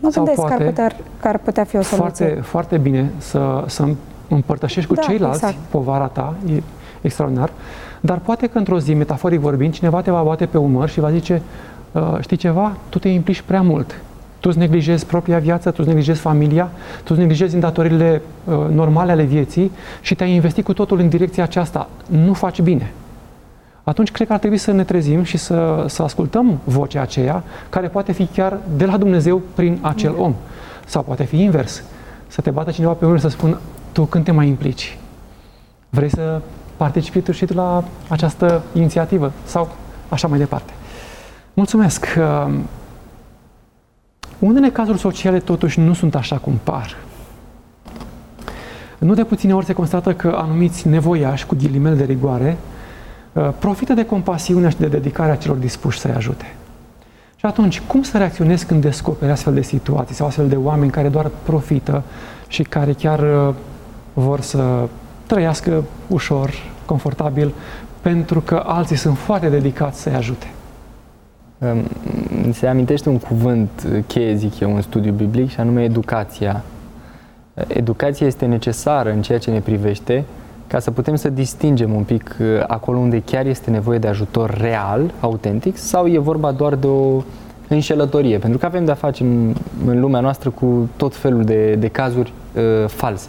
Mă gândesc că ar putea, că ar putea fi o soluție. Foarte, foarte bine să, să împărtășești cu da, ceilalți exact. povara ta, e extraordinar, dar poate că într-o zi, metaforic vorbind, cineva te va bate pe umăr și va zice, știi ceva, tu te implici prea mult. Tu îți neglijezi propria viață, tu îți neglijezi familia, tu îți neglijezi îndatoririle uh, normale ale vieții și te-ai investit cu totul în direcția aceasta. Nu faci bine. Atunci cred că ar trebui să ne trezim și să, să ascultăm vocea aceea, care poate fi chiar de la Dumnezeu prin acel om. Sau poate fi invers. Să te bată cineva pe umăr și să spună, tu când te mai implici? Vrei să participi tu și tu la această inițiativă? Sau așa mai departe. Mulțumesc! Uh, Unele cazuri sociale totuși nu sunt așa cum par. Nu de puține ori se constată că anumiți nevoiași, cu ghilimele de rigoare, profită de compasiunea și de dedicarea celor dispuși să-i ajute. Și atunci, cum să reacționezi când descoperi astfel de situații sau astfel de oameni care doar profită și care chiar vor să trăiască ușor, confortabil, pentru că alții sunt foarte dedicați să-i ajute? Se amintește un cuvânt cheie, zic eu, în studiu biblic, și anume educația. Educația este necesară în ceea ce ne privește ca să putem să distingem un pic acolo unde chiar este nevoie de ajutor real, autentic, sau e vorba doar de o înșelătorie. Pentru că avem de-a face în, în lumea noastră cu tot felul de, de cazuri uh, false.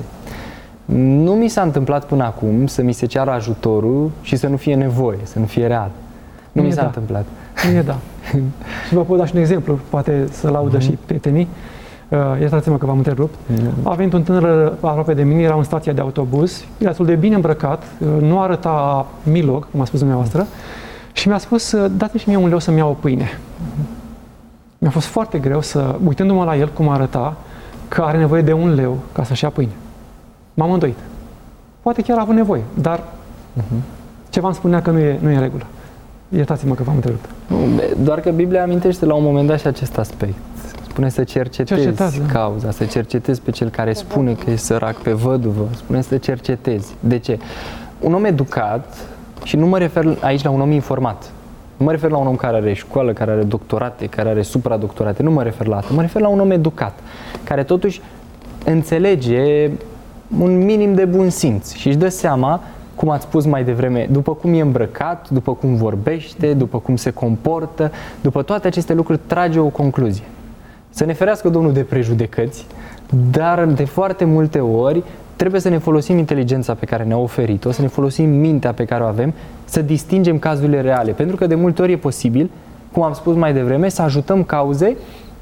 Nu mi s-a întâmplat până acum să mi se ceară ajutorul și să nu fie nevoie, să nu fie real. Nu Mie mi s-a da. întâmplat. Mie da. Și vă pot da și un exemplu, poate să laudă mm-hmm. și prietenii. Uh, iertați-mă că v-am întrerupt. Mm-hmm. A venit un tânăr aproape de mine, era în stația de autobuz, era destul de bine îmbrăcat, uh, nu arăta milog, cum a spus dumneavoastră, și mi-a spus, uh, dați-mi și mie un leu să-mi iau o pâine. Mm-hmm. Mi-a fost foarte greu să, uitându-mă la el cum arăta, că are nevoie de un leu ca să-și ia pâine. M-am îndoit. Poate chiar a avut nevoie, dar mm-hmm. ceva îmi spunea că nu e, nu e în regulă. Iertați-mă că v-am întrerupt. Doar că Biblia amintește la un moment dat și acest aspect. Spune să cercetezi Cercetează. cauza, să cercetezi pe cel care spune că e sărac, pe văduvă. Spune să cercetezi. De ce? Un om educat, și nu mă refer aici la un om informat, nu mă refer la un om care are școală, care are doctorate, care are supradoctorate, nu mă refer la asta, mă refer la un om educat, care totuși înțelege un minim de bun simț și își dă seama, cum ați spus mai devreme, după cum e îmbrăcat, după cum vorbește, după cum se comportă, după toate aceste lucruri trage o concluzie. Să ne ferească Domnul de prejudecăți, dar de foarte multe ori trebuie să ne folosim inteligența pe care ne-a oferit-o, să ne folosim mintea pe care o avem, să distingem cazurile reale. Pentru că de multe ori e posibil, cum am spus mai devreme, să ajutăm cauze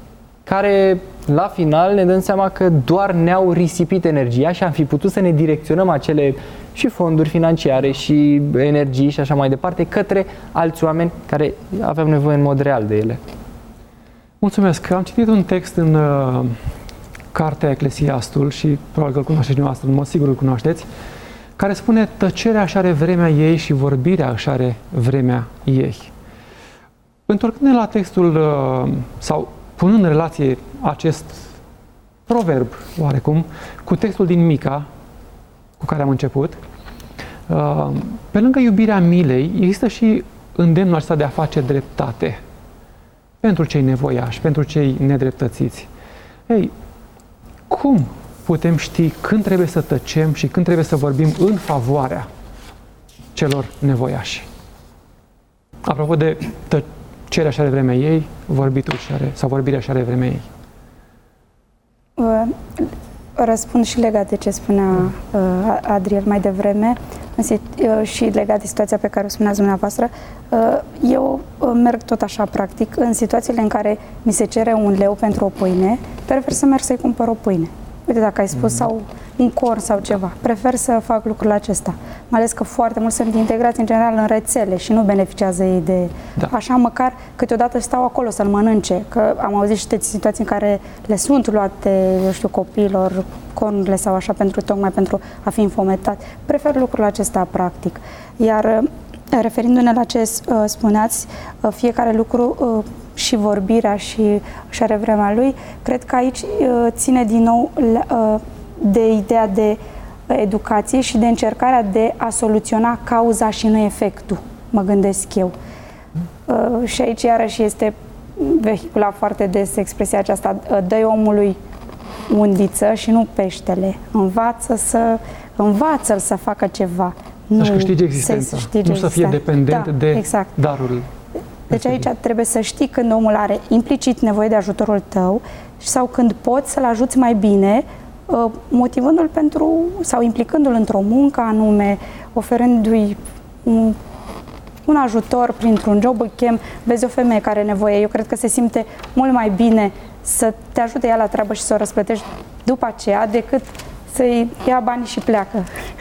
care la final ne dăm seama că doar ne-au risipit energia și am fi putut să ne direcționăm acele și fonduri financiare și energii și așa mai departe către alți oameni care aveau nevoie în mod real de ele. Mulțumesc! Am citit un text în uh, cartea Eclesiastul și probabil că îl cunoașteți dumneavoastră, în mod sigur îl cunoașteți, care spune: tăcerea își are vremea ei și vorbirea își are vremea ei. Întorcându-ne la textul uh, sau punând în relație acest proverb, oarecum, cu textul din Mica, cu care am început, uh, pe lângă iubirea milei, există și îndemnul acesta de a face dreptate pentru cei nevoiași, pentru cei nedreptățiți. Ei, cum putem ști când trebuie să tăcem și când trebuie să vorbim în favoarea celor nevoiași? Apropo de tăcerea și are vremea ei, vorbitul și are, sau vorbirea și are vremea ei. Răspund și legat de ce spunea uh, Adriel mai devreme uh, și legat de situația pe care o spuneați dumneavoastră. Uh, eu uh, merg tot așa, practic, în situațiile în care mi se cere un leu pentru o pâine, prefer să merg să-i cumpăr o pâine. Uite, dacă ai spus, mm-hmm. sau un corn sau ceva. Prefer să fac lucrul acesta. Mai ales că foarte mulți sunt integrați în general în rețele și nu beneficiază ei de... Da. Așa, măcar câteodată stau acolo să-l mănânce. Că am auzit și situații în care le sunt luate, eu știu, copiilor, cornurile sau așa, pentru tocmai pentru a fi înfometat. Prefer lucrul acesta, practic. Iar referindu-ne la ce spuneați, fiecare lucru și vorbirea și, și are vremea lui, cred că aici ține din nou de ideea de educație și de încercarea de a soluționa cauza și nu efectul, mă gândesc eu. Și aici iarăși este vehicula foarte des expresia aceasta, dă-i omului undiță și nu peștele. Învață să, învață-l să facă ceva. Să-și câștige existența, să nu să fie dependent da, de exact. darul. Deci aici trebuie să știi când omul are implicit nevoie de ajutorul tău sau când poți să-l ajuți mai bine, motivându-l pentru sau implicându-l într-o muncă anume, oferându-i un, un ajutor printr-un job, îl chem, vezi o femeie care are nevoie, eu cred că se simte mult mai bine să te ajute ea la treabă și să o răsplătești după aceea decât să-i ia banii și pleacă.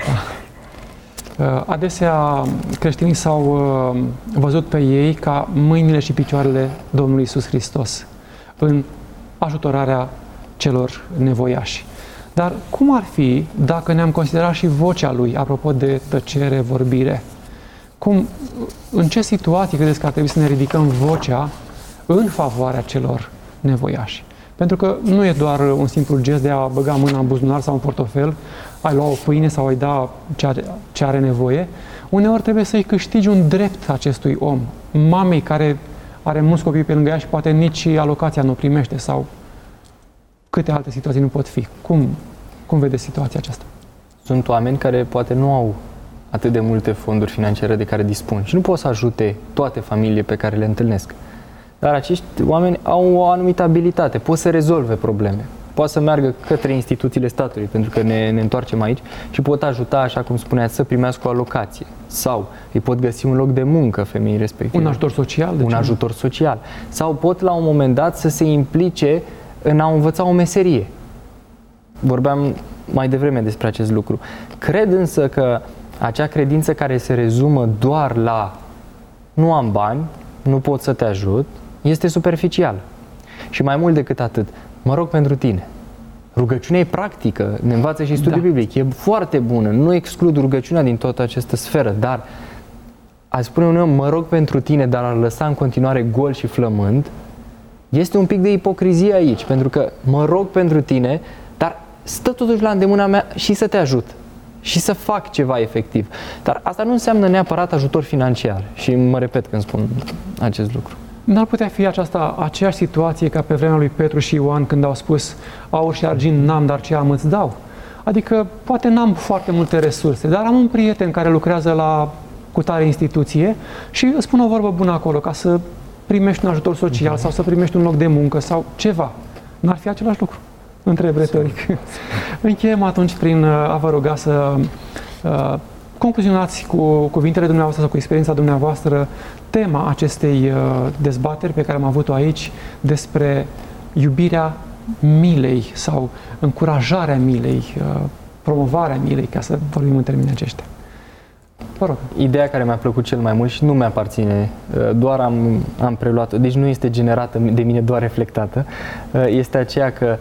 Adesea creștinii s-au văzut pe ei ca mâinile și picioarele Domnului Iisus Hristos în ajutorarea celor nevoiași. Dar cum ar fi dacă ne-am considerat și vocea Lui, apropo de tăcere, vorbire? Cum, în ce situații credeți că ar trebui să ne ridicăm vocea în favoarea celor nevoiași? Pentru că nu e doar un simplu gest de a băga mâna în buzunar sau în portofel, ai lua o pâine sau ai da ce are, ce are nevoie. Uneori trebuie să-i câștigi un drept acestui om. Mamei care are mulți copii pe lângă ea și poate nici alocația nu primește sau câte alte situații nu pot fi. Cum, cum vedeți situația aceasta? Sunt oameni care poate nu au atât de multe fonduri financiare de care dispun și nu pot să ajute toate familiile pe care le întâlnesc. Dar acești oameni au o anumită abilitate, pot să rezolve probleme. Poate să meargă către instituțiile statului, pentru că ne, ne întoarcem aici, și pot ajuta, așa cum spuneați, să primească o alocație. Sau îi pot găsi un loc de muncă femeii respective. Un ajutor social? De un ce? ajutor social. Sau pot la un moment dat să se implice în a învăța o meserie. Vorbeam mai devreme despre acest lucru. Cred însă că acea credință care se rezumă doar la nu am bani, nu pot să te ajut, este superficială. Și mai mult decât atât, mă rog pentru tine. Rugăciunea e practică, ne învață și studiul da. biblic, e foarte bună, nu exclud rugăciunea din toată această sferă, dar a spune uneori, mă rog pentru tine, dar a lăsa în continuare gol și flămând, este un pic de ipocrizie aici, pentru că mă rog pentru tine, dar stă totuși la îndemâna mea și să te ajut și să fac ceva efectiv. Dar asta nu înseamnă neapărat ajutor financiar și mă repet când spun acest lucru. N-ar putea fi aceasta aceeași situație ca pe vremea lui Petru și Ioan când au spus aur și argint n-am, dar ce am îți dau? Adică poate n-am foarte multe resurse, dar am un prieten care lucrează la cutare instituție și îți spun o vorbă bună acolo ca să primești un ajutor social sau să primești un loc de muncă sau ceva. N-ar fi același lucru? Întreb retoric. Încheiem atunci prin a vă ruga să uh, concluzionați cu cuvintele dumneavoastră sau cu experiența dumneavoastră tema acestei uh, dezbateri pe care am avut-o aici despre iubirea milei sau încurajarea milei, uh, promovarea milei, ca să vorbim în termeni aceștia. Vă rog. Ideea care mi-a plăcut cel mai mult și nu mi-aparține, doar am, am preluat-o, deci nu este generată de mine, doar reflectată, este aceea că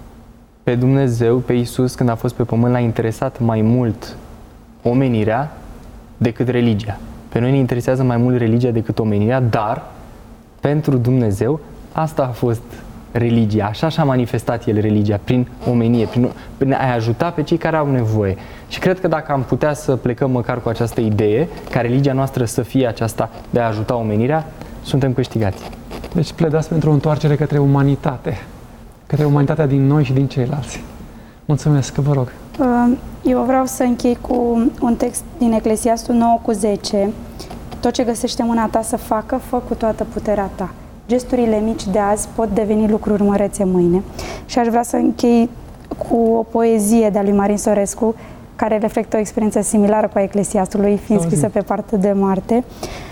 pe Dumnezeu, pe Iisus, când a fost pe pământ, l-a interesat mai mult omenirea decât religia. Pe noi ne interesează mai mult religia decât omenirea, dar pentru Dumnezeu asta a fost religia, așa și-a manifestat El religia, prin omenie, prin, prin a ajuta pe cei care au nevoie. Și cred că dacă am putea să plecăm măcar cu această idee, ca religia noastră să fie aceasta de a ajuta omenirea, suntem câștigați. Deci pledați pentru o întoarcere către umanitate, către umanitatea din noi și din ceilalți. Mulțumesc, vă rog. Eu vreau să închei cu un text din Eclesiastul nouă cu zece. Tot ce găsește mâna ta să facă, fă cu toată puterea ta. Gesturile mici de azi pot deveni lucruri mărețe mâine. Și aș vrea să închei cu o poezie de-a lui Marin Sorescu, care reflectă o experiență similară cu a Eclesiastului, fiind scrisă pe partea de Marte.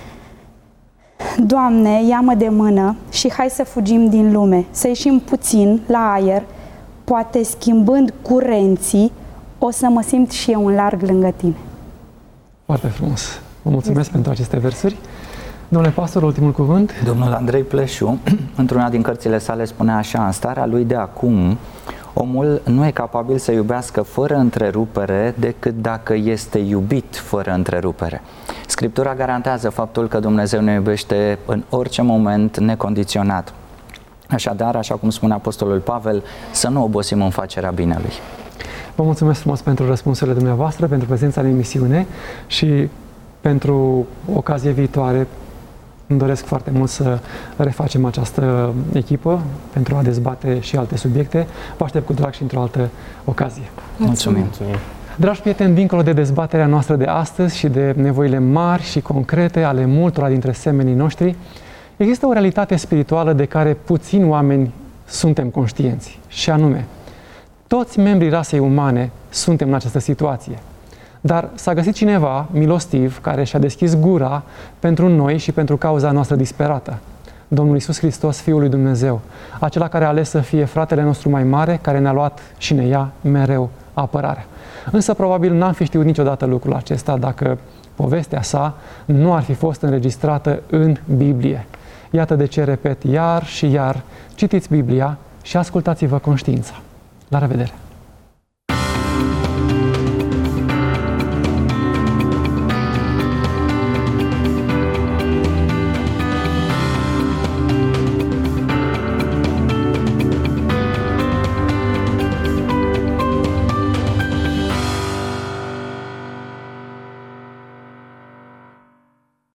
Doamne, ia-mă de mână și hai să fugim din lume, să ieșim puțin la aer, poate schimbând curenții, o să mă simt și eu în larg lângă tine. Foarte frumos. Vă mulțumesc este. pentru aceste versuri. Domnule pastor, ultimul cuvânt. Domnul Andrei Pleșu, într-una din cărțile sale, spunea așa: în starea lui de acum, omul nu e capabil să iubească fără întrerupere decât dacă este iubit fără întrerupere. Scriptura garantează faptul că Dumnezeu ne iubește în orice moment, necondiționat. Așadar, așa cum spune Apostolul Pavel, să nu obosim în facerea binelui. Vă mulțumesc frumos pentru răspunsurile dumneavoastră, pentru prezența în emisiune și pentru ocazie viitoare Îmi doresc foarte mult să refacem această echipă pentru a dezbate și alte subiecte. Vă aștept cu drag și într-o altă ocazie. Mulțumim! Mulțumim. Dragi prieteni, dincolo de dezbaterea noastră de astăzi și de nevoile mari și concrete ale multora dintre semenii noștri, există o realitate spirituală de care puțini oameni suntem conștienți, și anume, toți membrii rasei umane suntem în această situație. Dar s-a găsit cineva milostiv care și-a deschis gura pentru noi și pentru cauza noastră disperată. Domnul Iisus Hristos, Fiul lui Dumnezeu, acela care a ales să fie fratele nostru mai mare, care ne-a luat și ne ia mereu apărarea. Însă probabil n-am fi știut niciodată lucrul acesta dacă povestea sa nu ar fi fost înregistrată în Biblie. Iată de ce repet iar și iar, citiți Biblia și ascultați-vă conștiința. La revedere!